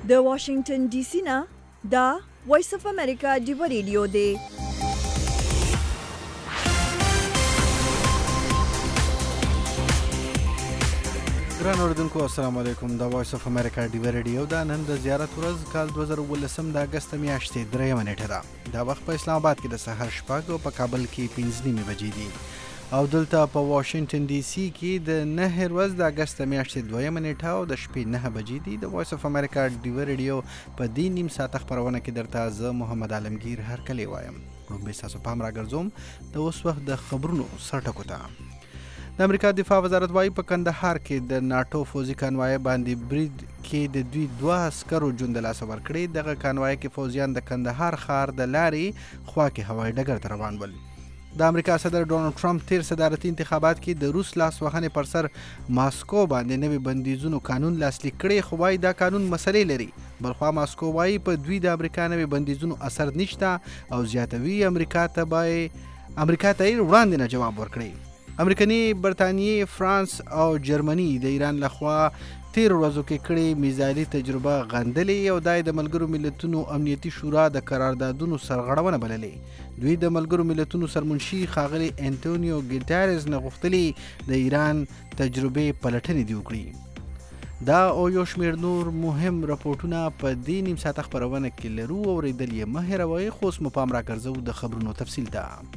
د واشنگټن ډي سي نه دا وایس اف امریکا ډیو ریډیو دی. ګران اوریدونکو السلام علیکم. دا وایس اف امریکا ډیو ریډیو دا نن د زیارت ورځ کال 2019 د اگست میاشتې 3 نیټه ده. دا وخت په اسلام آباد کې د سحر شپږ او په کابل کې 5 بجې دي او دلته په واشنگټن ډي سي کې د 9 ورځ د اگست میاشتې 2 نیټه او د شپې 9 بجې دي. د وایس اف امریکا ډیو ریډیو په دې نیم ساعت خبرونه کې درته زه محمد عالمگیر هرکلی وایم. لومبي تاسو پام راګرځوم د اوس وخت د خبرونو سرټکو ته. د امریکا دفاع وزارت وايي په کندهار کې د ناتو فوزي کانوای باندې برید کې د دوی 2 عسکرو ژوند له لاسه ورکړي. دغه کانوای کې فوزیان د کندهار ښار د لارې خوا کې هوایي ډګر ته روان ول. د امریکا صدر ډونالد ټرمپ تیر صدارتي انتخابات کې د روس لاس وهنې پر سر ماسکو باندې نوي بندیزونو قانون لاسلیک کړي، خو وايي دا قانون مسلې لري. بلخوا ماسکو وايي په دوی د امریکا نوي بندیزونو اثر نشته او زیاتوي امریکا ته یې وړاندې نه جواب ورکړي. امریکني، برطانیې، فرانس او جرمني د ایران لخوا تیر ورځو کې کړي میزایلي تجربه غندلې او دای د ملګرو ملتونو امنیتي شورا د قراردادونو سرغړونه بللې. دوی د ملګرو ملتونو سرمنشي ښاغلي انټونیو ګیټارز نه غوښتلي د ایران تجربې پلټنې دي وکړي. دا او یو شمېر نور مهم رپورټونه په دې نیم ساعت خبرونه کې لرو. اورېدل یې مه هېروئ. خو اوس مو پام راګرځوو د خبرونو تفصیل ته.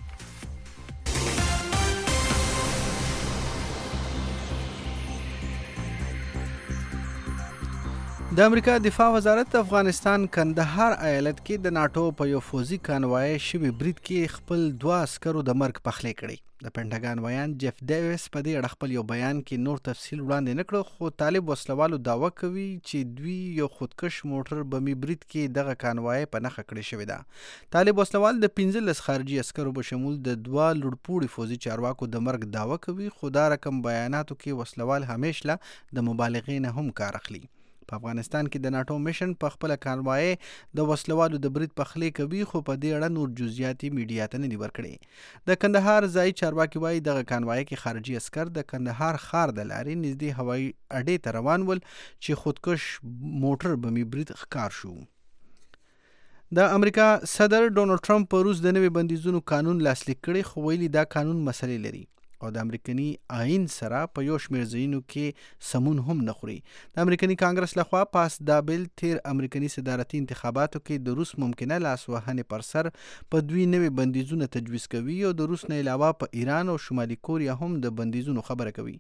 د امریکا دفاع وزارت د افغانستان کندهار ایالت کې د ناټو په یو فوزي کانوای شوي برید کې خپل 2 عسکرو د مرګ پخلی کړی. د پنټاګان ویان جیف ډیویس په دې اړه خپل یو بیان کې نور تفصیل وړاندې نه کړ، خو طالب وسلوالو دعوه کوي چې دوی یو خودکش موټر بمي برید کې دغه کانوای په نښه کړې شوې ده. طالب وسلوال د 15 خارجي عسکرو په شمول د 2 لوړپوړي فوزي چارواکو د مرګ دعوه کوي، خو دا رقم بیاناتو کې وسلوال همیشه د مبالغې نه هم کار اخلي. په افغانستان کې د ناټو میشن په خپل کانوای د وسلوالو د برید پخلی کوي، خو په دې اړه نور جزئیات میډیا ته نه دي ورکړي. د کندهار ځای چارواکي وايي دغه کانوای کې خارجي عسکر د کندهار ښار د لارې نږدې هوایي اډې ته روان ول چې خودکش موټر بمي برید ښکار شو. د امریکا صدر ډونالد ټرمپ په روس د نوي بندیزونو قانون لاسلیک کړي، خو ویلي دا قانون مسلې لري او د امریکني آئین سره په یو شمېر ځایونو کې سمون هم نه خوري. د امریکني کانګرس لخوا پاس دا بیل تیر امریکني صدارتي انتخاباتو کې د روس ممکنه لاس وهنې پر سر په دوی نوي بندیزونه تجویز کوي او د روس نه علاوه په ایران او شمالي کوریا هم د بندیزونو خبره کوي.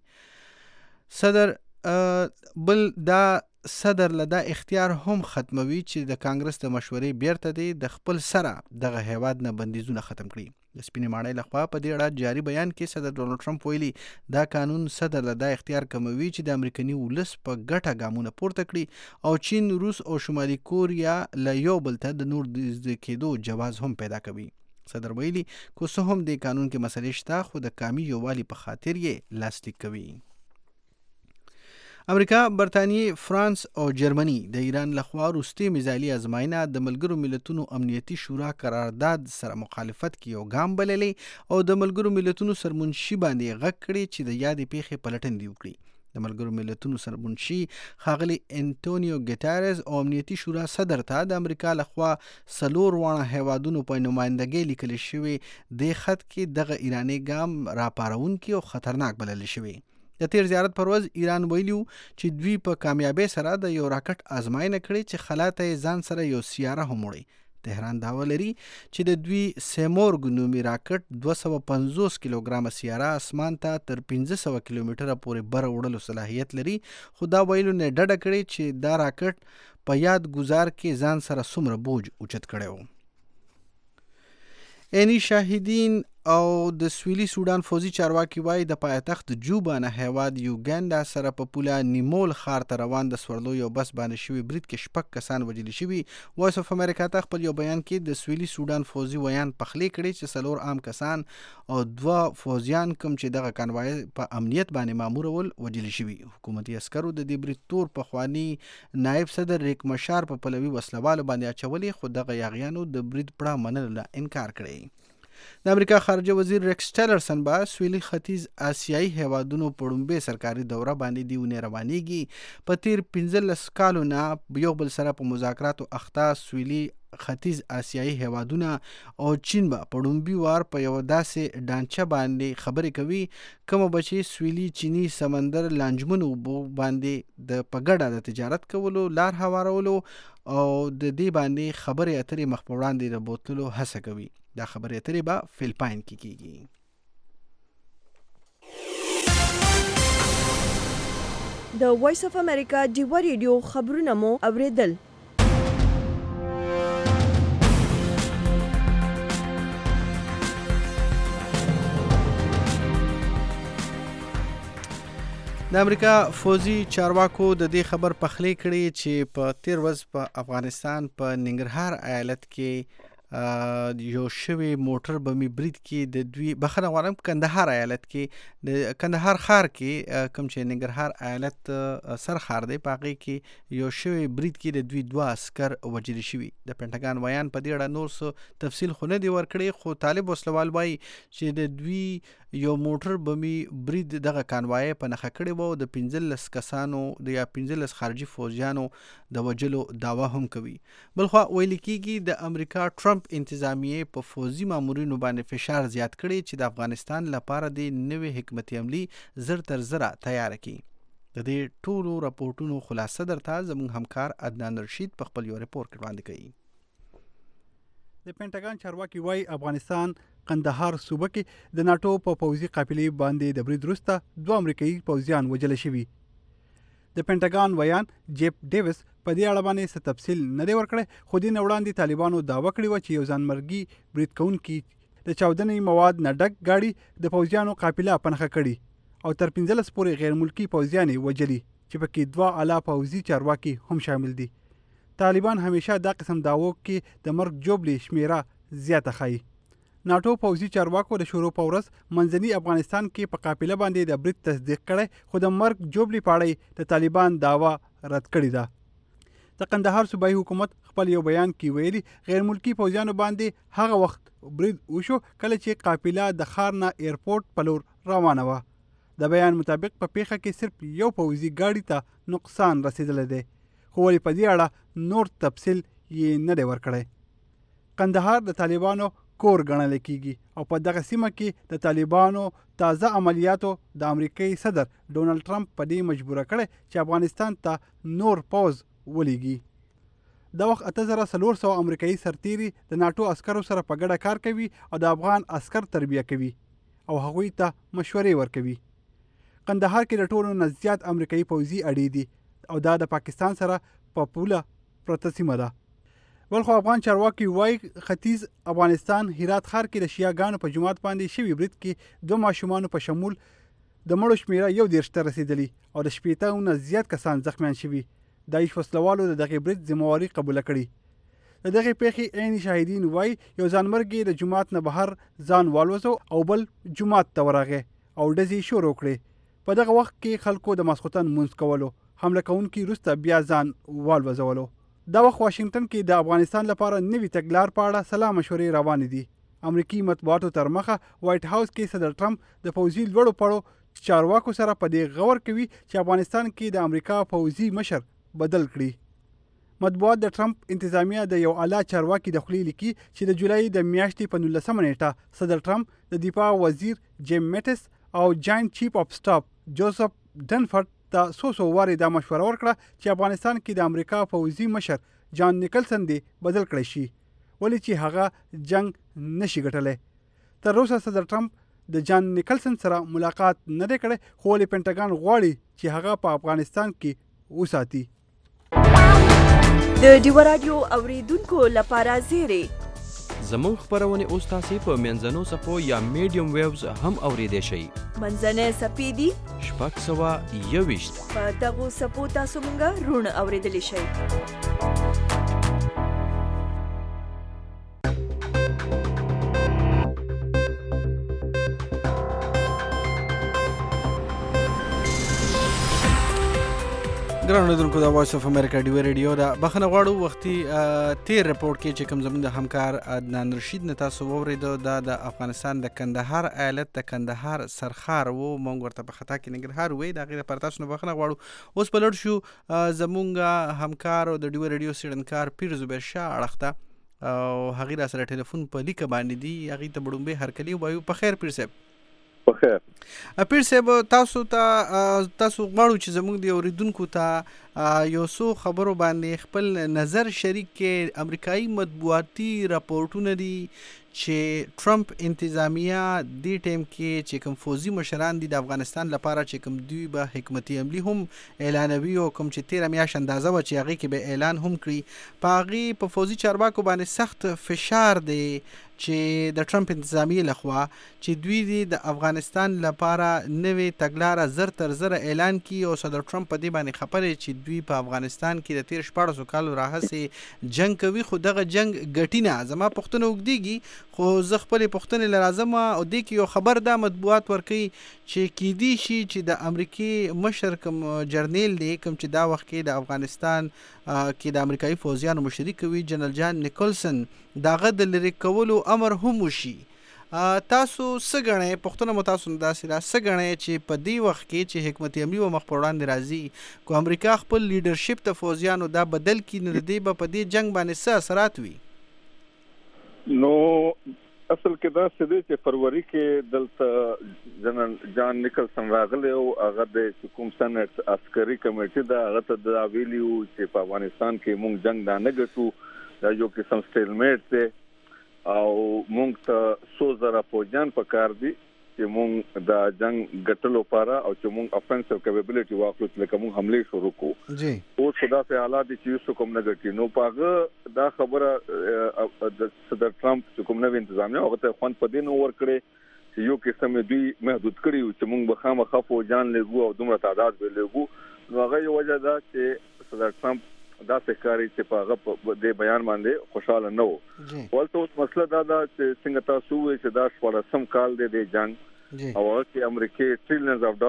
صدر له دا اختیار هم ختموي چې د کانګرس د مشورې بیرته دی د خپل سره دغه هیواد نه بندیزونه ختم کړي. د سپینې ماڼۍ لخوا په دې اړه جاري بیان کې صدر ډونالد ټرمپ ویلي دا قانون صدر له دا اختیار کموي چې د امریکني ولس په ګټه ګامونه پورته کړي او چین، روس او شمالي کوریا له یو بل ته د نور نږدې کېدو جواز هم پیدا کوي. صدر ویلي که څه هم د قانون کې مسلې شته، خو د قومي یووالي په خاطر یې لاسلیک کوي. امریکا، برطانیې، فرانس او جرمني د ایران لخوا وروستي میزایلي ازموینه د ملګرو ملتونو امنیتي شورا قرارداد سره مخالفت کې یو ګام بللې او د ملګرو ملتونو سرمنشي باندې غږ کړي چې د یادې پیښې پلټنې دي وکړي. د ملګرو ملتونو سرمنشي ښاغلي انټونیو ګیټارز او امنیتي شورا صدر ته د امریکا لخوا 4 واړه هیوادونو په نمایندګۍ لیکل شوي د خط کې دغه ایراني ګام راپارونکي او خطرناک بلل شوی. د تیر زیارت پر ورځ ایران ویلیو چې دوی په کامیابۍ سره د یو راکټ ازموینه کړې چې خلاته یې ځان سره یو سیاره هم وړي. تهران دعوه لري چې د دوی سیمورګ نومي راکټ 250 کیلوګرامه سیاره اسمان ته تر 1500 کیلومتره پورې بر وړلو صلاحیت لري، خو دا ویلو نه ډډه کړې چې دا راکټ په یاد گزار کې ځان سره څومره بوج اوچت کړی و. اینی شاهدین او د سویلي سودان فوزي چارواکي وايي د پایتخت جوبا نه هیواد یوګانډا سره په پوله نیمول ښار ته روان د سورلو یو بس باندې شوي برید کې 6 کسان وژل شوي. وایس اف امریکا ته خپل یو بیان کې د سویلي سودان فوزي ویان پخلی کړي چې 4 عام کسان او 2 فوزیان کوم چې دغه کانوای په امنیت باندې مامور ول وژل شوي. حکومتي عسکرو د دې برید تور په خواني نائب صدر ریک مشار په پلوي وسلوالو باندې اچولې، خو دغه یاغیانو د برید پړه منلو نه انکار کړی. د امریکا خارجه وزیر ریکس ټیلرسن به سویلي ختیځ آسیایي هیوادونو په لومړۍ سرکاري دوره باندې د اونۍ روانېږي. په تیر 15 کالو نه یو بل سره په مذاکراتو اخته سویلي ختیځ آسیایي هیوادونه او چین به په لومړي وار په یو داسې ډانچه باندې خبرې کوي کومه به چې سویلي چیني سمندر لانجمنو اوبو باندې د په ګډه د تجارت کولو لار هوارولو او د دې باندې خبرې اترې مخ په وړاندې د بوتلو هڅه کوي. دا خبرې اترې به فلپاین کې کیږي. د وایس اف امریکا ډیوا ریډیو خبرونه مو اوریدل. د امریکا فوزي چارواکو د دې خبر پخلی کړي چې په تیر ورځ په افغانستان په ننګرهار ایالت کې یو شوی موټر بمي برید کې د دوی بخنه غواړم کندهار ایالت کې د کندهار ښار کې کوم چې ننګرهار ایالت سر ښار دی په هغې کې یو شوی برید کې د دوی 2 عسکر وژل شوي. د پنټاګان ویان په دې اړه نور څه تفصیل خو نه دی ورکړی خو طالب وسلوال وایي چې د دوی یو موټر بمي برید دغه کانوای په نښه کړی وو. د 15 کسانو د یا 15 خارجي فوجیانو د وژلو دعوا هم کوي. بلخوا ویل کېږي د امریکا ټرمپ انتظامیه په فوزي مامورینو باندې فشار زیات کړي چې د افغانستان لپاره د نوې حکمت عملی زر تر زره تیار کړي. د دې ټولو راپورټونو خلاصه درته زموږ همکار عدنان رشید په خپل یو ریپورت کې وړاندې کوي. د پنټاګان چارواکي وایي افغانستان قندهار صوبه کې د ناتو په پوځي قافلې باندې د برید وروسته 2 امریکایي پوځیان وژل شوي. د پنټاګان ویان جیف ډیویس په دې اړه باندې څه تفصیل نه دی ورکړی خو دې نه وړاندې طالبانو دعوه کړې وه چې یو ځانمرګي برید کوونکي د چاودنې مواد نه ډک ګاډي د پوځیانو قافله په نښه کړي او تر 15 پورې غیر ملکي پوځیان یې وژلي چې پکې 2 اعلی پوځي چارواکي هم شامل دي. طالبان همیشه دا قسم دعوو کې د مرګ جوړې شمیره زیاته ښایي. ناټو پوځي چارواکو د شروع په ورځ منځني افغانستان کې په قافله باندې د برید تصدیق کړی خو د مرګ جوړې پاړۍ د طالبان دعوا رد کړې ده. د قندهار صوبایي حکومت خپل یو بیان کې ویلي غیر ملکي پوځیانو باندې هغه وخت برید وشو کله چې قافله د ښار نه ایرپورټ په لور روانه وه. د بیان مطابق په پیښه کې صرف یو پوځي ګاډي ته نقصان رسیدلی دی خو ولې په دې اړه نور تفصیل یې نه دی ورکړی. قندهار د طالبانو کور ګڼل کېږي او په دغه سیمه کې د طالبانو تازه عملیاتو د امریکایي صدر ډونالد ټرمپ په دې مجبوره کړی چې افغانستان ته نور پوځ ولیږي. د وخت 8400 امریکایي سرتیري د ناټو عسکرو سره په ګډه کار کوي او د افغان عسکر تربیه کوي او هغوی ته مشورې ورکوي. قندهار کې د ټولو نه زیات امریکایي پوځي اډې دي او دا د پاکستان سره په پوله پرته سیمه ده. بلخو افغان چارواکي وایي ختیځ افغانستان هرات ښار کې د شیعاګانو په جومات باندې شوي برید کې 2 ماشومانو په شمول د مړو شمیره 21 ته رسیدلي او د 80 نه زیات کسان زخمیان شوي. داعش وسلوالو د دغې برید ذمهواري قبوله کړې. د دغې پیښې عین شاهدین وایي یو ځانمرګي د جومات نه بهر ځان والوزو او بل جومات ته ورغی او ډزې شروع کړې. په دغه وخت کې خلکو د ماسخوتن مونځ کولو حمله کوونکي وروسته بیا ځان والوزولو. دا وخت واشنگټن کې د افغانستان لپاره نوي تګلار په اړه سلا مشورې روانې دي. امریکي مطبوعاتو تر مخه وایټ هاوس کې صدر ټرمپ د پوځي لوړو پړو چارواکو سره په دې غور کوي چې افغانستان کې د امریکا پوځي مشر بدل کړي. مطبوعات د ټرمپ انتظامیه د یو اعلی چارواکي د خولې لیکي چې د جولای د میاشتې په 19 نیټه صدر ټرمپ د دفاع وزیر جیم میټس او جاینټ چیف اف سټاف جوزف ډنفورد ته څو وارې دا مشوره ورکړه چې افغانستان کې د امریکا پوځي مشر جان نیکلسن دی بدل کړی شي ولې چې هغه جنگ نشي ګټلی. تر اوسه صدر ټرمپ د جان نیکلسن سره ملاقات نه دی کړی خو ولې پنټاګان غواړي چې هغه په افغانستان کې وساتي. د ډیوا رادیو اوریدونکو لپاره زیری زموږ خبرونه اوس تاسو په منځنو صفو یا میډیم ویوز هم اوریدئ شئ. منځنه صفې دي 621 په دغو صفو تاسو مونږه رون اوریدلی شئ. ګران اوریدونکو د وایس اف امریکا ډیو ریډیو دا بخنه غواړو وختي تیر رپورټ کې چې کوم زموږ د همکار عدنان رشید نه تاسو واورېدو دا د افغانستان د کندهار ایالت د کندهار سرخار وو مونږ ورته په خطا کې ننګرهار وې دا غیر پر تاسو نه بخنه غواړو اوس په لړ شو زموږ همکار د ډیو ریډیو سیډنکار پیر زبیر شاه اړخته او هغه را سره ټلیفون په لیک باندې دی هغه ته بډومبه هرکلی وایو په خیر پیر صاحب بخیر پیر صاحب تاسو غواړو چې زموږ د اوریدونکو ته یو څو خبرو باندې خپل نظر شریک کې امریکایي مطبوعاتي راپورټونه دي چې ټرمپ انتظامیه دې ټیم کې چې کوم فوزي مشران دي د افغانستان لپاره چې کوم دوی به حکمتي عملی هم اعلانوي او کوم چې 13 میاشت اندازه و چې هغه کې به اعلان هم کړي په هغه په فوزي چارواکو باندې سخت فشار دی چې د ټرمپ انتظامیه لخوا چې دوی د افغانستان لپاره نوې تګلاره زر تر زر اعلان کی او صدر ټرمپ په دې باندې خبرې چې دوی په افغانستان کې د 14 کالو راهسې جنگ کوي خو دغه جنگ ګټینه زما پښتنه وګديږي خو زه خپل پښتنې لازم او دې کې یو خبر دا مطبوعات ورکي چې کې دي شي چې د امریکای مشر کوم جرنیل دی کوم چې دا وخت کې د افغانستان کې د امریکایي فوجیانو مشري کوي جنرال جان نیکلسن داغه د لری کولو امر هم وشي تاسو سګنې پښتون متاسو داسې را سګنې چې په دې وخت کې چې حکمت عملی و مخ په وړاندې راځي کو امریکا خپل لیډرشپ ته فوجیانو دا بدل کی نه دی په دې جنگ باندې څه اثرات وي نو اصل کې دا څه دی چې فروری کې دلته جنرال جان نیکلسن راغلی او هغه د کوم سنټ عسکري کمیټه دا هغه ته دا ویلیو چې په افغانستان کې مونږ جنگ نه ګټو دا یو قسم سټیلمیټ دی او مونږ ته 100,000 فوجیان پکار دي چې مونږ دا جنگ ګټلو لپاره او چې مونږ افنسیو کیپابیلیټي واخلو چې کوم حمله شروع کوو جی او خدا په حالات چې یو کوم نه ګټي نو پاغه دا خبره د صدر ټرمپ چې کوم نوې انتظامیه هغه ته خوان په دین اور کړي چې یو قسم دوی محدود کړي چې مونږ به خامخا فوجان لګو او دومره تعداد به لګو نو هغه یو وجه ده چې صدر ټرمپ دا څرګندوي چې په هغه د بیان باندې خوشاله نه وو ولته اوس مسله دا ده چې څنګه تاسو وایي چې دا 14 کال دی د جنگ او چې امریکای ټریلیونز اف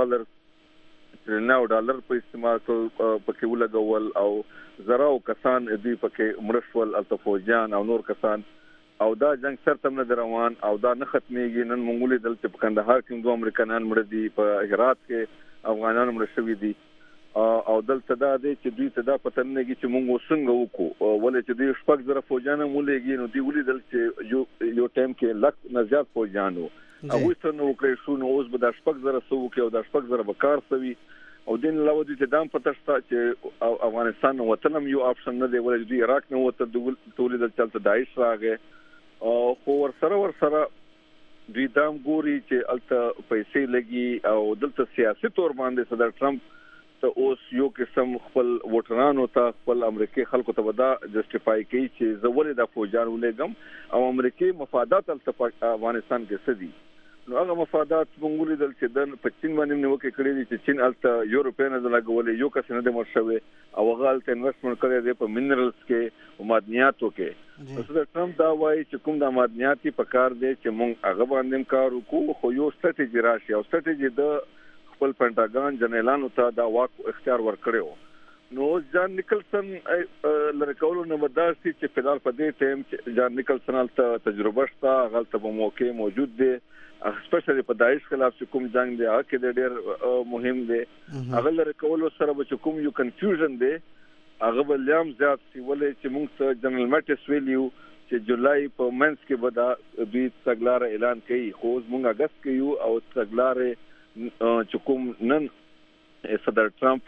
ډالر په استعمال پکې ولګول او زراو کسان دوی پکې مرشول التفوجان او نور کسان او دا جنگ سرته نه روان او دا نه ختميږي نن مونږ لیدل چې په کندهار کې دوه امریکایان مړ دي په هرات کې افغانان مړ شوي دي او دلته دا دی چې دوی ته دا پته نه لګي چې مونږ څنګه وکړو ولې چې دوی شپږ زره فوجان مولېږي نو دوی ولیدل چې یو ټایم کې لک نه زیات فوجانو هغه څنګه وکړي شو نو اوس به د شپږ زره سو کې او د شپږ زره بکار سوي او دین علاوه دې دام پته شته چې افغانستان وطنم یو اپشن نه دی ولې دوی عراق نه وته تولید چلته داعش راغې او خو ورسره دوی دام ګوري چې الته پیسې لګي او دلته سیاسي تور باندې صدر ټرمپ اوس یو قسم خپل ووټرانو ته خپل امریکای خلکو ته ودا جسټیفای کوي چې زولې د فوجان ولګم او امریکای مفادات افغانستان کې سدي نو هغه مفادات مونږ لیدل چې د پچین باندې نو کې کړی دي چې چین الته یورپین د لګولې یو کس نه د مرشوي او هغه الته انویسټمنټ کړی دی په مینرالز کې او معدنیاتو کې صدر ټرمپ دا وایي چې کوم د معدنیاتي په کار دی چې مونږ هغه باندې کار وکړو خو یو ستراتیژي راشي او ستراتیژي د خپل پینټاګان جنرالانو ته دا واک اختیار ورکړو نو جان نیکلسن لری کولو نه مدارسي چې په دال په دې ټیم چې جان نیکلسن ته تجربه شته غلطه په موقع موجود دي اسپیشلی په داعش خلاف چې کوم جنگ دی هغه کې ډېر مهم دی هغه لری کولو سره به کوم یو کنفیوژن دی هغه بلیام زیات سی ولې چې موږ ته جنرال مټس ویلیو چې جولای په منس کې به دا دوی تګلار اعلان کړي خو موږ اگست کې یو او تګلار چې کوم نن صدر ټرمپ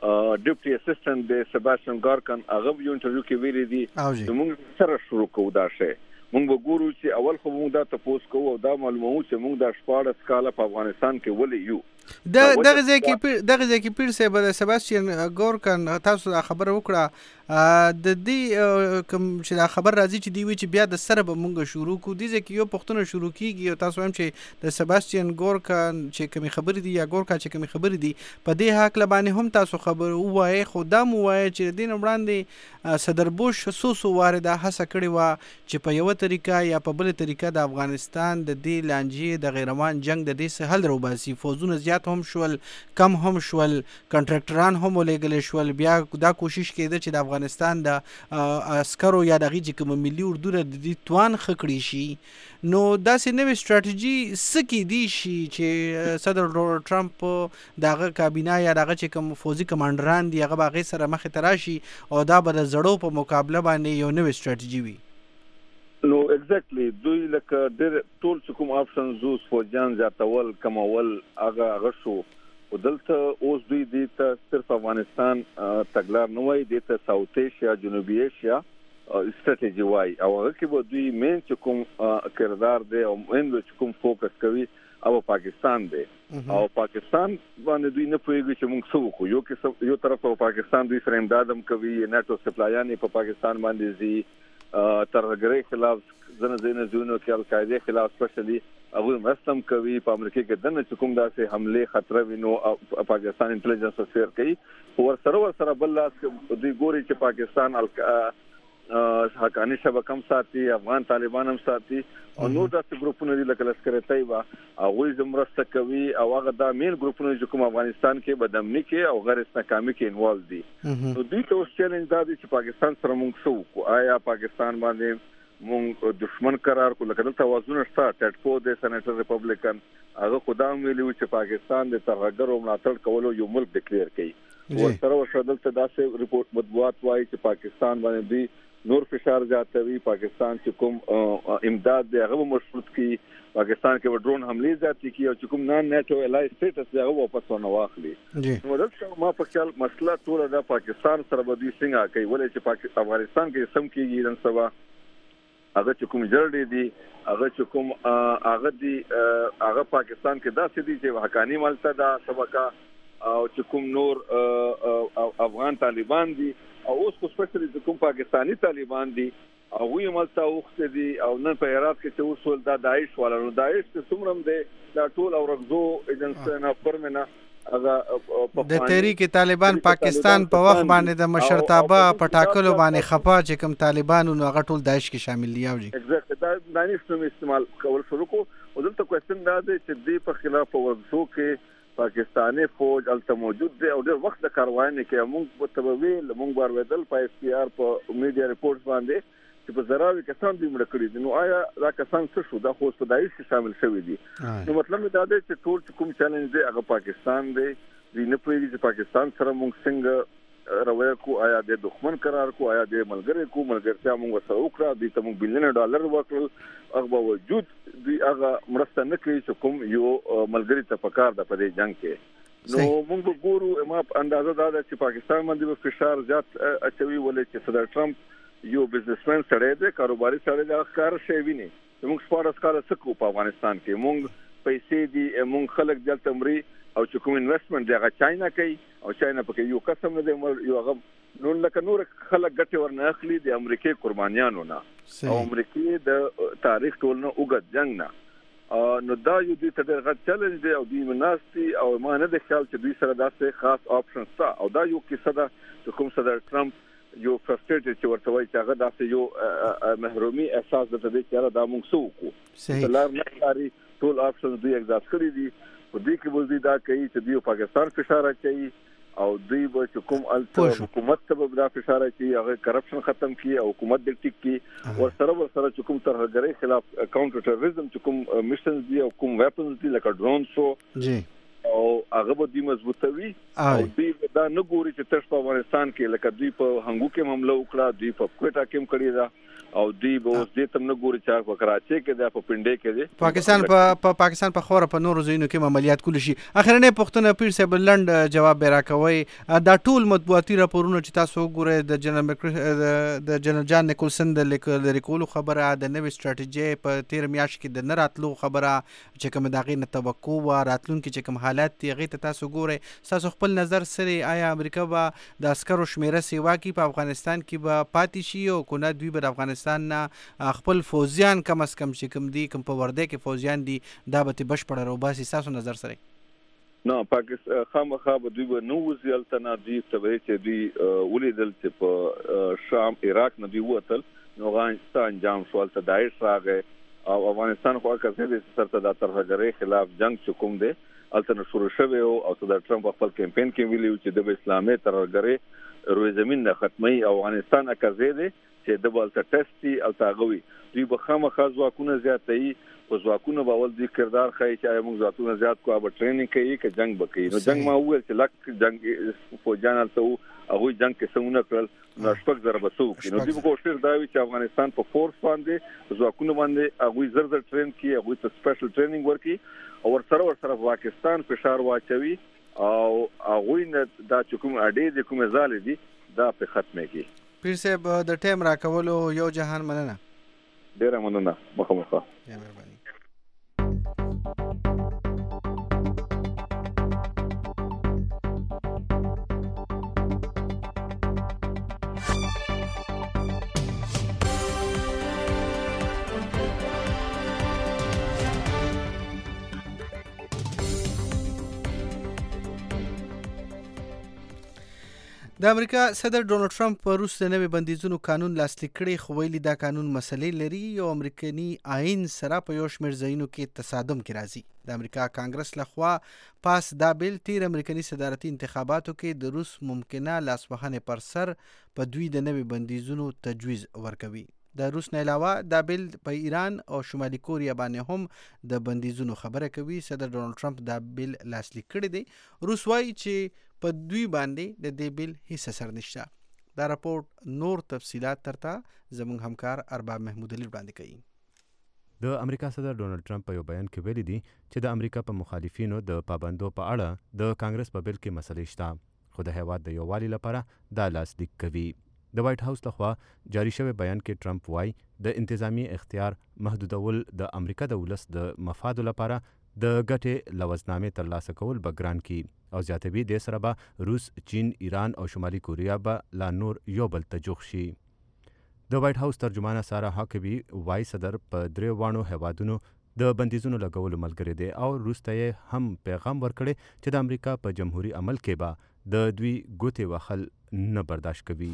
ډیپټي اسسټنټ د سباستین ګارکن هغه یو انټرویو کې ویلي دي چې موږ سره شروع کوو دا شی موږ وګورو چې اول خو موږ دا تاسو کوو او دا معلومو چې موږ د 14 کال په افغانستان کې ولې یو دغه ځکه کې پیر صاحب د سباستین ګورکن تاسو خبر وکړه د دې کوم چې خبر راځي چې دی وی چې بیا د سره به مونږ شروع کو دي ځکه یو پښتون شروع کیږي او تاسو هم چې د سباستین ګورکن چې کوم خبر دي یا ګورکا چې کوم خبر دي په دې حق لبانه هم تاسو خبر وایي خدام وایي چې دین وړاندې صدر بوش سوسو وارده هڅه کړې و چې په یو طریقه یا په بل طریقه د افغانستان د دې لانجې د غیرمان جنگ د دې حل راوباسي فوجونه زیات هم شول کم هم شول کنټراکټران هم ولېږل شول بیا دا کوشش کېده چې د افغانستان د عسکرو یا دغه چې کوم ملي اردو د دې توان خکړی شي نو داسې نوې سټراتیژي سکی دی شي چې صدر ډونالد ټرمپ دغه کابینه یا دغه چې کوم فوزي کمانډران دی هغه باغې سره مخې ته راشي او دا به د زړو په مقابله باندې یو نوې سټراتیژي وي نو ایگزیکټلی دوی لکه ډېر ټول چې کوم آپشنز اوس فوجیان زیاتول کمول هغه شو او دلته اوس دوی دې ته صرف افغانستان تګلار نه وایي دې ته ساوث ایشیا جنوبي ایشیا سټراتیژي وایي او هغه کې به دوی مین چې کوم کردار دی او مین چې کوم فوکس کوي او پاکستان دی او پاکستان باندې دوی نه پوهیږي چې موږ څه وکړو یو طرف په پاکستان دوی سره امدادم کوي ناتو سپلایان په پاکستان باندې زی ترهګرۍ خلاف زنه زونو کې القاعده خلاف سپیشلی هغه مستم کوي په امریکا کې دنه چې کوم داسې حمله خطر وینو پاکستان انټيليجنس افیر کوي ور سره بل لاس دوی ګوري چې پاکستان حقانی شبکه هم ساتي افغان طالبان هم ساتي او نور داسې ګروپونه دي لکه لشکر طیبه هغوی زمرسته کوي او هغه دا مین ګروپونه چې کوم افغانستان کې بدامني کې او غیر استحکامي کې انوالو دي نو دوی ته اوس چیلنج دا دی چې پاکستان سره موږ څه وکړو آیا پاکستان باندې موږ دشمن قرار کو لکه دلته وازونه شته ټټپو د سېنیټر ریپبلیکن هغه خدام ویلو چې پاکستان د ترهګرو ملاتړ کولو یو ملک ډیکلیئر کړي ورسره دلته داسې ریپورت مطبوعات وایي چې پاکستان باندې دوی نور فشار زیاتوي پاکستان چې کوم امداد دی هغه مشروط کی پاکستان کې ډرون حملې زیاتې کی او چې کوم نان نیټو الای سټیټس دی هغه واپس ونه واخلي نو دلته ما په خیال مسله ټول د پاکستان سره به دوی څنګه کوي ولې چې افغانستان کې سم کېږي نن سبا هغه چې کوم جړې دي هغه چې کوم هغه دي هغه پاکستان کې داسې دي چې حقانی ملته دا سبقه او چې کوم نور افغان طالبان دي او اوس خو سپیشلی چې کوم پاکستانی طالبان دي او وی ملته وخت دي او نن په هرات کې چې وصول دا داعش ولرو داعش چې څومره دي دا ټول او رغزو ایجنسینا پرمنه هغه د تحریک طالبان پاکستان په وخت باندې د مشرتابه پټاکلو باندې خپا چې کوم طالبانو نو هغه ټول داعش کې شامل دي او جی ایگزیکټلی دا دانش نوم استعمال کول شروع کو او دلته کوېسچن دا دی چې دې په خلاف ورغزو کې پاکستانی فوج الته موجود دی او ډېر وخت د کاروانۍ کې موږ په تبویل موږ بارویدل په اس پی آر په میډیا ریپورټس باندې چې په زراوي کسان دې مړ کړی دي نو آیا دا کسان څه شو دا خو په دایښ کې شامل شوی دي نو مطلب دا دی چې ټول کوم چیلنج دی هغه پاکستان دی نه پوهیږي چې پاکستان سره موږ څنګه رویه کو آیا د دښمن قرار کو آیا د ملګری کو ملګرتیا موږ سره وکړه د تم بلین ډالر ورکړل هغه باوجود دوی هغه مرسته نه کوي چې کوم یو ملګری ته پکار د پدې جنگ کې نو موږ ګورو ما اندازه دا ده چې پاکستان باندې فشار زیات اچوي ولې چې صدر ټرمپ یو بزنسمن سره دی کاروباري سره دا ښکار شي ویني موږ سپارس کار سکو په افغانستان کې موږ پیسې دي موږ خلک دلته مري او چې کوم انویسټمنټ دی هغه چاینا کوي او چاینا پکې یو قسم نه دی یو هغه نو لکه نور خلک ګټه ورنه اخلي د امریکای قربانیانو نه او امریکای د تاریخ ټول نه وګت جنگ نه نو دا یو دي ته ډېر غټ چیلنج دی او دوی مناستی او ما نه د خیال چې دوی سره داسې خاص آپشن شته او دا یو کیسه ده چې کوم صدر ټرمپ یو فرستریټډ چې ورته وایي چې هغه داسې یو محرومي احساس درته دی چې دا موږ څه وکړو لار نه لري ټول آپشن دوی اگزاست کړی دي په دې کې به دوی دا کوي چې دوی پاکستان فشار اچوي او دوی به چې کوم حکومت ته به دا فشار اچوي هغه کرپشن ختم کړي او حکومت د ټیک کړي ورسره چې کوم ترهګرۍ خلاف کاونټر ټیرریزم چې کوم میشنز دي او کوم ویپنز دي لکه ډرون شو جی او هغه به دوی مضبوطوي او دوی دا نه ګوري چې تاسو په افغانستان کې لکه دوی په هنګو کې حمله وکړه دوی په کوټا کې کړی دا او دوی به اوس دې تم نه ګوري چې په کراچي کې دا په پنډې کې دي پاکستان په خوره په نورو ځایونو کې عملیات کول شي اخرنه پښتنه پیر صاحب لند جواب راکوي دا ټول مطبوعاتي راپورونه چې تاسو وګورئ د جنرال جان نیکولسن د لیکلو خبره د نوې سټراتیژي په 13 میاشت کې د نه راتلو خبره چې کوم دغه نه توقع و راتلونکي چې کوم حالات دی هغه ته تاسو ګورئ تاسو خپل نظر سره آیا امریکا به د عسکرو شمیره سیوا کې په افغانستان کې به پاتې شي او کنه دوی به افغانستان نه خپل فوجیان کم از کم چې کوم دي کوم په ورده کې فوجیان دي دا به بشپړ روباسي تاسو نظر سره نو پاکستان خامخا به دوی به نو وزیلته نه دوی ته چې دوی ولیدل چې په شام عراق نه دوی وتل نو افغانستان انجام شو ته داعش راغی او افغانستان خو کله چې سرته د ترهګرۍ خلاف جنگ کوم دی الته شروع شوه او صدر ټرمپ خپل کمپاین کې ویلي چې د اسلامي ترورګری روی زمين نه ختمي افغانستان اکزیده چې د بل ټیسټي او تاغوي دوی به خامخا ځواکونه زیاتوي او ځواکونه به ول دي کردار خای چې موږ ځواکونه زیات کوو به ټریننګ کوي چې جنگ وکړي نو جنگ ما وویل چې لک جنگ فوجان ته هغه جنگ کې څنګه کړل نو شپږ ضربه سو نو دوی کوشش دا وی چې افغانستان په فورس باندې ځواکونه باندې هغه زر ټرین کوي هغه ته سپیشل ټریننګ ورکړي او ورسره پاکستان فشار واچوي او هغه نه دا چې کوم اډې د کوم زال دي دا په ختمه کی پیر صاحب د ټیم راکولو یو جهان مننه ډیره مننه مخامخه یا مهرباني د امریکا صدر ډونالد ټرمپ په روس د نوي بندیزونو قانون لاسلیک کړی خو ویلي دا قانون مسلې لري او امریکایي آئین سره په یو شمېر ځایونو کې تصادم کې راځي د امریکا کانګرس لخوا پاس دا بیل تیر امریکایي صدارتي انتخاباتو کې د روس ممکنه لاسوهنې پر سر په دوی د نوي بندیزونو تجویز ورکوي د روس نه علاوه دا بیل په ایران او شمالي کوریا باندې هم د بندیزونو خبره کوي صدر ډونالد ټرمپ دا بیل لاسلیک کړی دی روس وایي چې په دوی باندې د دې بیل هیڅ اثر نشته دا راپورټ نور تفصيلات ترته زموږ همکار ارباب محمود علي وړاندې کوي د امریکا صدر ډونالد ټرمپ په یو بیان کې ویلي دي چې د امریکا په مخالفینو د پابندو په اړه د کانګرس په بیل کې مسلې شته خو د هیواد د یووالي لپاره دا لاسلیک کوي د وایټ هاوس لخوا جاری شوی بیان کې ټرمپ وایي د انتظامی اختیار محدودول د امریکا د ولس د مفادو لپاره د ګټې لوزنامې ترلاسه کول به ګران کی او زیاتوي د سره به روس چین ایران او شمالي کوریا به لا نور یو بل ته جوخ شي د وایټ هاوس ترجمانه سارا هاکبي وای صدر په درې وانو هوادونو د بندیزونو لګولو ملګری دی او روس ته هم پیغام ورکړي چې د امریکا په جمهوریت عمل کې به د دوی ګوتې وخل نه برداشت کوي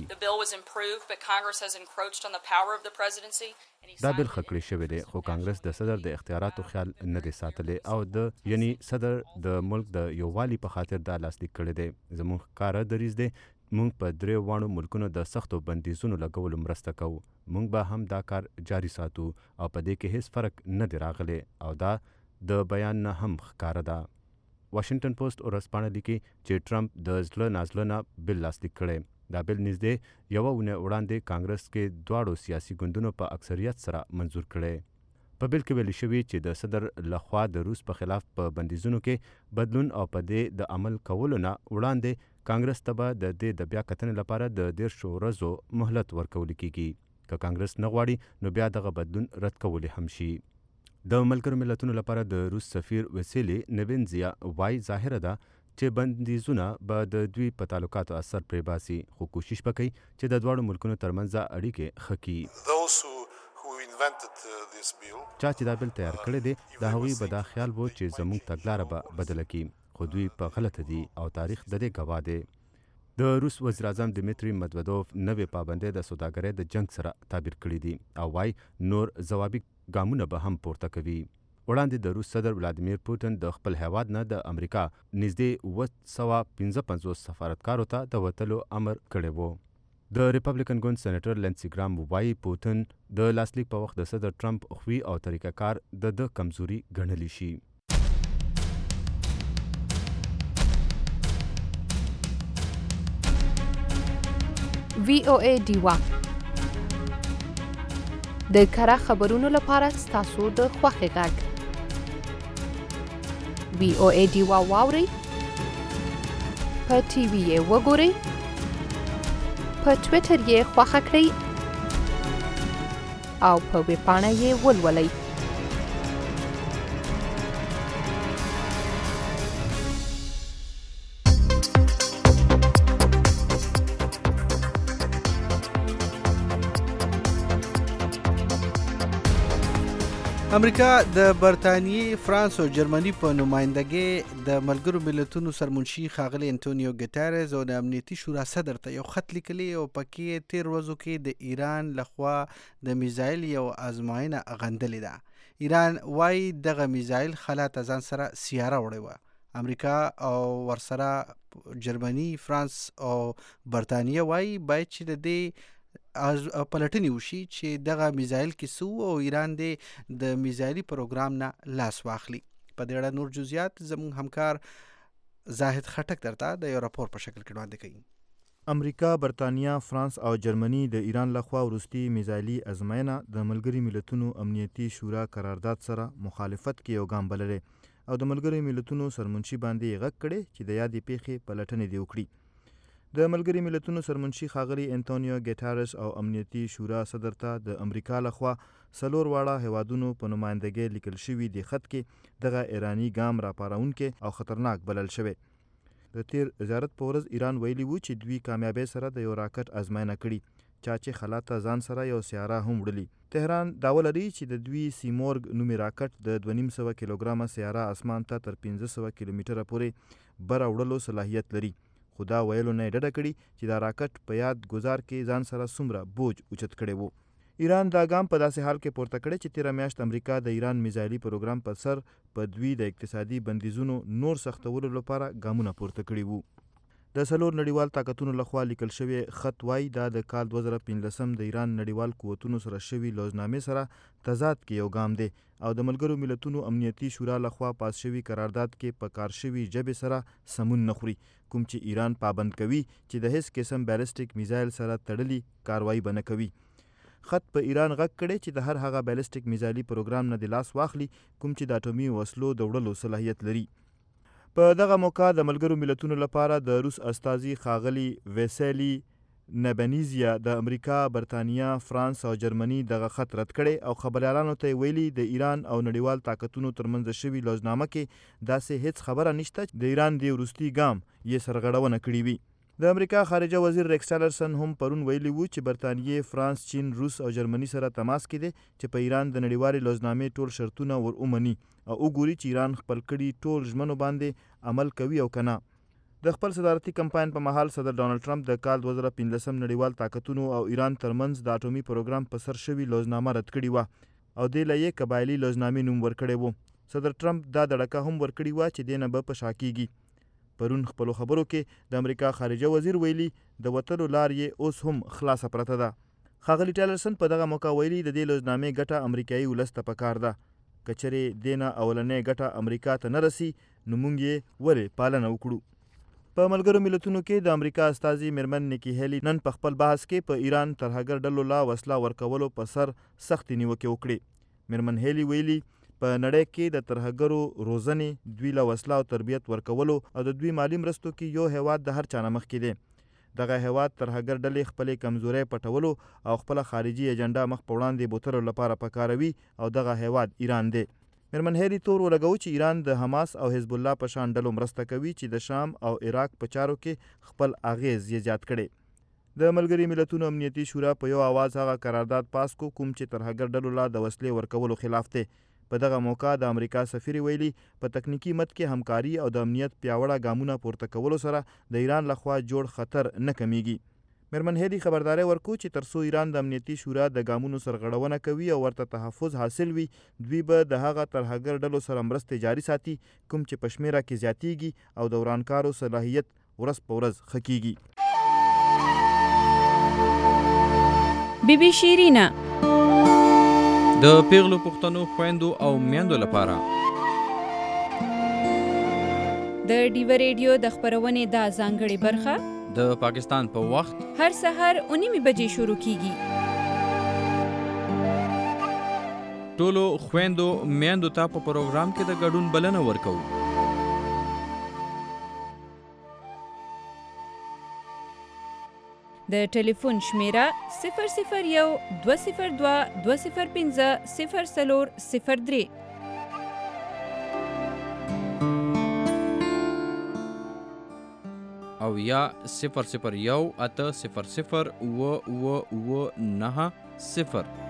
دا بیل خکړی شوی دی خو کانګرس د صدر د اختیاراتو خیال نه دی ساتلی او یعنی صدر د ملک د یووالي په خاطر دا لاسلیک کړی دی زموږ کار دریز دی مونږ په درې وانو ملکونو د سختو بندیزونو لګولو مرسته کوو مونږ به هم دا کار جاری ساتو او په دې کې هیڅ فرق نه دی راغلی او دا د بیان نه هم ښکاره ده واشنگټن پوسټ ورځپاڼه لیکي چې ټرمپ د زړه نازله نه بیل لاسلیک کړی دا بیل نږدې یوه اونۍ وړاندې کانګرس کې دواړو سیاسي ګوندونو په اکثریت سره منظور کړی په بیل کې ویل شوي چې د صدر لخوا د روس په خلاف په بندیزونو کې بدلون او په دې د عمل کولو نه وړاندې کانګرس ته به د دې د بیا کتنې لپاره د 13 ورځو مهلت ورکول کیږي که کانګرس نه غواړي نو بیا دغه بدلون رد کولی هم شي د ملګرو ملتونو لپاره د روس سفیر وسیلی نوینزیا وای ظاهره ده چې بندیزونه به د دوی په تعلقاتو اثر پرې باسي خو کوشش وکړي چې د دواړو ملکونو ترمنځ اړیکې ښه کړي چا چې دا بیل تیار کړی دی د هغوی به دا خیال و چې زموږ تګلاره به بدله کړي خو دوی په غلطه دي او تاریخ د دې ګواه دی د روس وزیر اعظم دمیتری مدودوف نوې پابندۍ د سوداګرۍ د جنگ سره تعبیر کړي دي او وای نور ځوابي ګامونه به هم پورته کوي وړاندې د روس صدر ولادیمیر پوتین د خپل هیواد نه د امریکا نږدې 755 سفارتکارو ته د وتلو امر کړی و د ریپبلیکن ګوند سېنیټر لینسي ګرام وایي پوتین د لاسلیک په وخت د صدر ټرمپ خوی او طریقه کار د کمزوري ګڼلی شي VOA ډیوا د کره خبرونو لپاره ستاسو د خوښې غږ VOA ډیوا واورئ په ټي وي یې وګورئ په ټویټر یې خوښه کړئ او په ویب پاڼه یې ولولئ امریکا د برتانیې فرانس او جرمني په نمائندګۍ د ملګرو ملتونو سرمنشي ښاغلی انټونیو ګټارز او د امنیتي شورا صدر ته یو خط لیکلی او پکې تیر ورځو کې د ایران لخوا د میزایل یو ازموینه غندلې ده ایران وایي دغه میزایل خلا ته ځان سره سیاره وړی وه امریکا او ورسره جرمني، فرانس او برتانیه وایي باید چې د دې پلټنې وشي چې دغه میزایل کیسو او ایران د میزایلي پروګرام نه لاس واخلي. په دې اړه نور جزئیات زموږ همکار زاهد خټک درته د یو راپور په شکل کې وړاندې کوي. امریکا، برتانیا، فرانس او جرمني د ایران لخوا وروستي میزایلي ازموینه د ملګري ملتونو امنیتي شورا قرارداد سره مخالفت کې یو ګام بللی او د ملګري ملتونو سرمنشي باندې غږ کړی چې د یادې پیښې پلټنې دې وکړي. د ملګري ملتونو سرمنشي ښاغلي انټونیو ګیټارس او امنیتي شورا صدر ته د امریکا لخوا 4 واړه هیوادونو په نمایندګۍ لیکل شوي د خط کې دغه ایراني ګام راپارونکې او خطرناک بلل شوی. د تیر زیارت په ورځ ایران ویلي وو چې دوی کامیابۍ سره د یو راکټ ازموینه کړي چا چې خلا ته ځان سره یو سیاره هم وړلي. تهران داوا لري چې د دوی سیمورګ نومي راکټ د 2.5 کیلوګرامه سیاره اسمان ته تر 1500 کیلومتره پورې بره وړلو صلاحیت لري، خو دا ویلو نه یې ډډه کړي چې دا راکټ په یاد ګزار کې ځان سره څومره بوج اوچت کړی وو. ایران دا ګام په داسې حال کې پورته کړی چې 13 میاشت امریکا د ایران میزایلي پروګرام په سر په دوی د اقتصادي بندیزونو نور سختولو لپاره ګامونه پورته کړي وو. د 4 نړیوال طاقتونو لخوا لیکل شوی خط وایي دا د کال 2015 د ایران نړیوال قوتونو سره شوي لوزنامې سره تضاد کې یو ګام دی او د ملګرو ملتونو امنیتي شورا لخوا پاس شوي قرارداد کې په کار شوي ژبې سره سمون نه خوري، کوم چې ایران پابند کوي چې د هیڅ قسم بیلسټیک میزایل سره تړلي کاروایی به نه کوي. خط په ایران غږ کړی چې د هر هغه بیلسټیک میزایلي پروګرام نه د لاس واخلي کوم چې د اټومي وسلو د وړلو صلاحیت لري. په دغه موقع د ملګرو ملتونو لپاره د روس استازي ښاغلي ویسیلی نبنیزیا د امریکا، برتانیا، فرانس او جرمني دغه خط رد کړی او خبريالانو ته ویلي د ایران او نړیوال طاقتونو ترمنځ شوي لوزنامه کې داسې هیڅ خبره نشته چې د ایران د وروستي ګام یې سرغړونه کړې وي. د امریکا خارجه وزیر ریکس ټیلرسن هم پرون ویلي وو چې برتانیې، فرانس، چین، روس او جرمني سره تماس کې دي چې په ایران د نړیوالې لوزنامې ټول شرطونه ور ومني او وګوري چې ایران خپل کړي ټول ژمنو باندې عمل کوي او کنه. د خپل صدارتي کمپاین په مهال صدر ډانلډ ټرمپ د کال 2015 نړیوال طاقتونو او ایران ترمنځ د اټومي پروګرام په سر شوي لوزنامه رد کړې وه او دې له یې قبایلي لوزنامې نوم ورکړی وو. صدر ټرمپ دا دړکه هم ورکړې وه چې دې نه به په شا کیږي. پرون خپلو خبرو کې د امریکا خارجه وزیر ویلي د وتلو لار یې اوس هم خلاصه پرته ده. ښاغلي ټیلرسن په دغه موقع ویلي د دې لوزنامې ګټه امریکایي ولس ته پکار ده، که چېرې دې نه اولنۍ ګټه امریکا ته نه رسي نو موږ یې ولې پالنه وکړو. په ملګرو ملتونو کې د امریکا استازي میرمن نیکی هیلی نن په خپل بحث کې په ایران ترهګر ډلو لا وسله ورکولو په سر سختې نیوکې وکړې. میرمن هیلی ویلي په نړۍ کې د ترهګرو روزنې، دوی له وسله او تربیت ورکولو او د دوی مالي مرستو کې یو هیواد د هر چا نه مخکې دی. دغه هیواد ترهګر ډلې خپلې کمزورۍ پټولو او خپله خارجي ایجنډا مخ په وړاندې بوتلو لپاره پکاروي او دغه هیواد ایران دی. میرمن هیلی تور ولګو چې ایران د حماس او حزب الله په شان ډلو مرسته کوي چې د شام او عراق په چارو کې خپل اغیز یې زیات کړي. د ملګري ملتونو امنیتي شورا په یو आवाज هغه قرارداد پاس کو کوم چې ترهګر ډلو لا د وسلې ورکولو خلاف دی. په دغه موقع د امریکا سفیر ویلي په تکنیکی مد کې همکاري او د امنیت پیاوړه ګامونه پورته کولو سره د ایران لخوا جوړ خطر نه کمیږي. میرمن هیلی خبرداري ورکو چې ترڅو ایران د امنیتي شورا د ګامونو سرغړونه کوي او ورته تحفظ حاصل وي، دوی به د هغه ترهګر ډلو سره مرستې جاري ساتي کوم چې په شمیره کې زیاتیږي او د ورانکارو صلاحیت ورځ په ورځ ښه کیږي. بی بی شیرینه د پیغلو پښتنو خويندو او میندو لپاره د ډیو ریډیو د خبرونې دا ځانګړې برخه د پاکستان په وخت هر سحر 9 بجې شروع کیږي. ټولو خويندو میندو ته په پروګرام کې د ګډون بلنه ورکو. د ټلیفون شمیره 001 202 205 0403 او یا 001 800 9 0